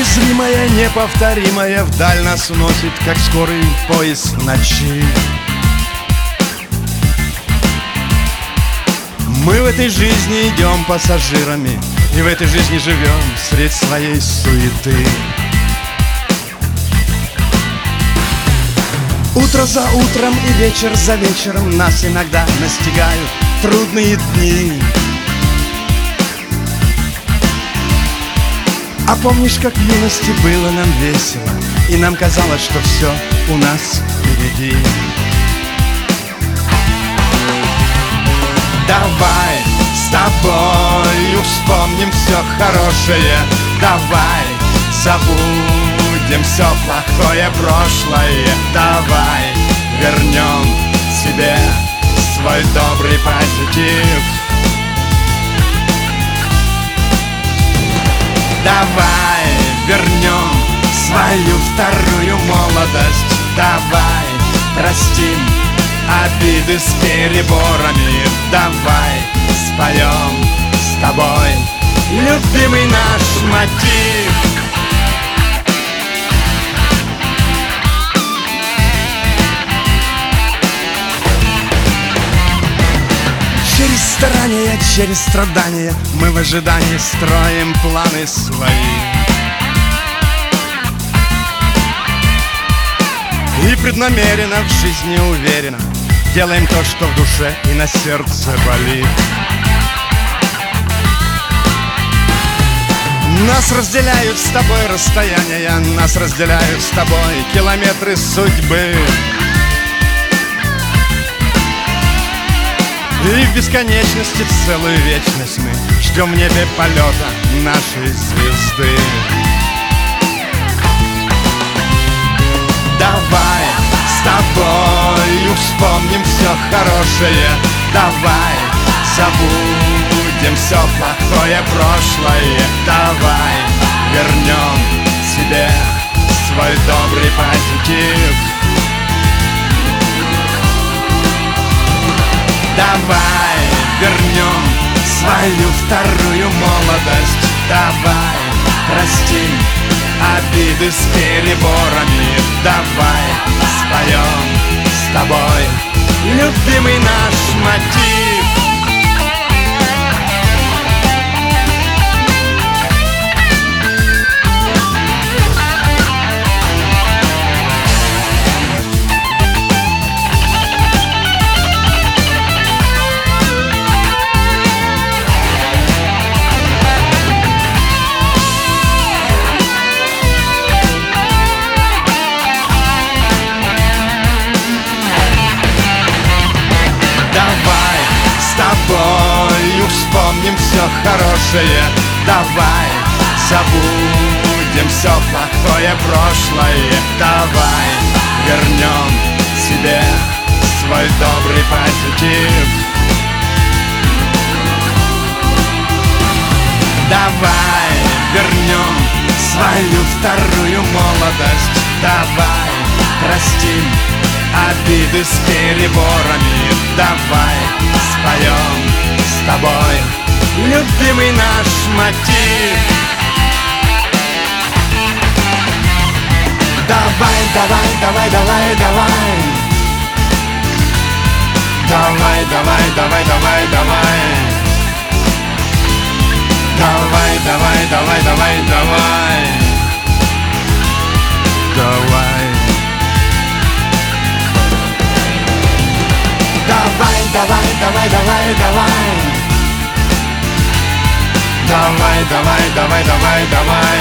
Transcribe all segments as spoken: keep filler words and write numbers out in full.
Незримое, неповторимое вдаль нас уносит, как скорый поезд ночи. Мы в этой жизни идем пассажирами, и в этой жизни живем средь своей суеты. Утро за утром и вечер за вечером нас иногда настигают трудные дни. А помнишь, как в юности было нам весело, и нам казалось, что все у нас впереди. Давай с тобою вспомним все хорошее, давай забудем все плохое прошлое, давай вернем себе свой добрый позитив. Давай вернем свою вторую молодость, давай простим обиды с переборами, давай споем с тобой любимый наш мотив. Через старания, через страдания мы в ожидании строим планы свои. И преднамеренно в жизни уверенно делаем то, что в душе и на сердце болит. Нас разделяют с тобой расстояния, нас разделяют с тобой километры судьбы. И в бесконечности, в целую вечность мы ждем в небе полета нашей звезды. Давай с тобою вспомним все хорошее, давай забудем все плохое прошлое, давай вернем себе свой добрый позитив. Давай вернем свою вторую молодость, давай простим обиды с переборами, давай споем с тобой любимый наш мотив. Вспомним все хорошее, давай забудем все плохое прошлое, давай вернем себе свой добрый позитив. Давай вернем свою вторую молодость, давай простим обиды с переборами, давай споем с тобой любимый наш мотив. Давай, давай, давай, давай, давай. Давай, давай, давай, давай, давай. Давай, давай, давай, давай, давай. Давай. Давай, давай, давай, давай, давай. Давай, давай, давай, давай, давай.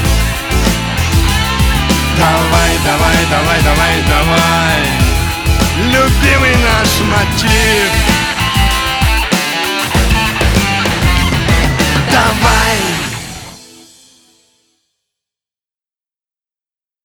Давай, давай, давай, давай, давай. Любимый наш мотив. Давай.